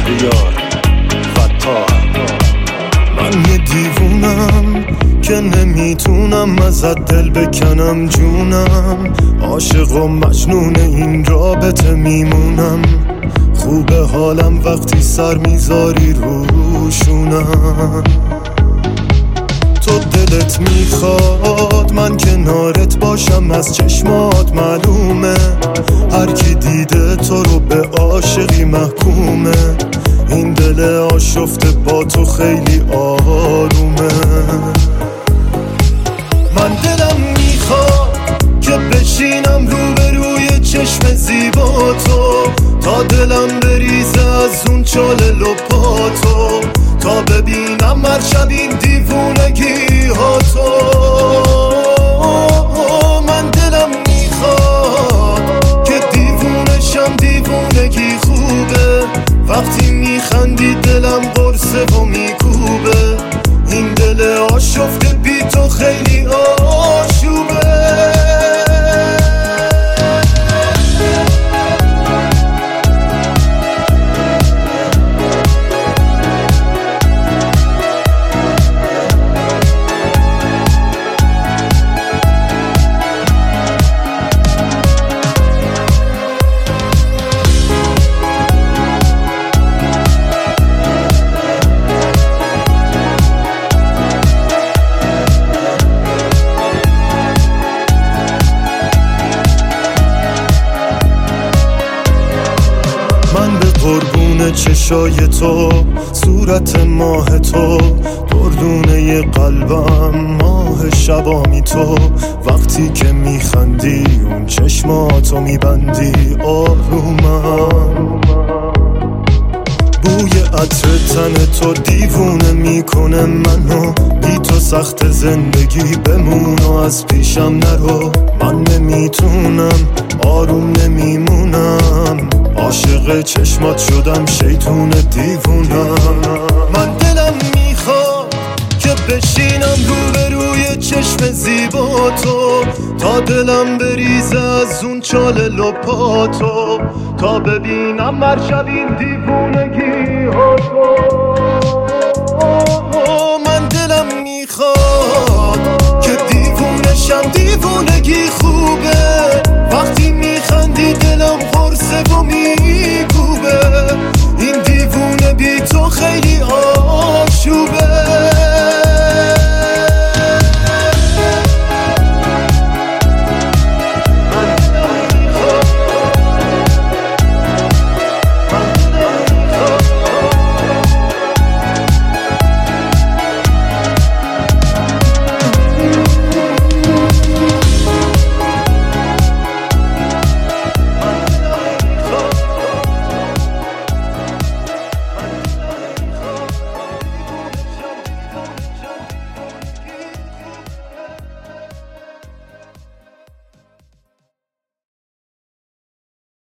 شهریار فتار. من یه دیوونم که نمیتونم ازت دل بکنم جونم، عاشق و مجنون این رابطه میمونم. خوبه حالم وقتی سر میذاری روشونم. تو دلت میخواد من کنارت باشم، از چشمات معلومه هر کی دیده تو رو به عاشقی محکومه. این دل آشفته با تو خیلی آرومه. من دلم میخواد که بشینم روبروی چشم زیبا تو، تا دلم بریزه از اون چاله لپاتو، تا ببینم هر شب این دیوونگی ها تو. من دلم میخواد که دیوونشم، دیوونگی خوبه وقتی میخندی دلم قرصه و میکوبه. این دل آشفته بی تو خیلی آشوبه. من به قربون چشای تو، صورت ماه تو، دردونه قلبم ماه شبامی تو. وقتی که میخندی اون چشماتو میبندی آرومم. بوی عطر تن تو دیوونه میکنه منو، بی تو سخت زندگی بمون و از پیشم نرو. من نمیتونم آروم نمیمونم، عاشق چشمات شدم شیطون دیوونم. من دلم میخواد که بشینم روبروی چشم زیبا تو، تا دلم بریزه از اون چاله لپاتو، تا ببینم هر شب این دیوونگی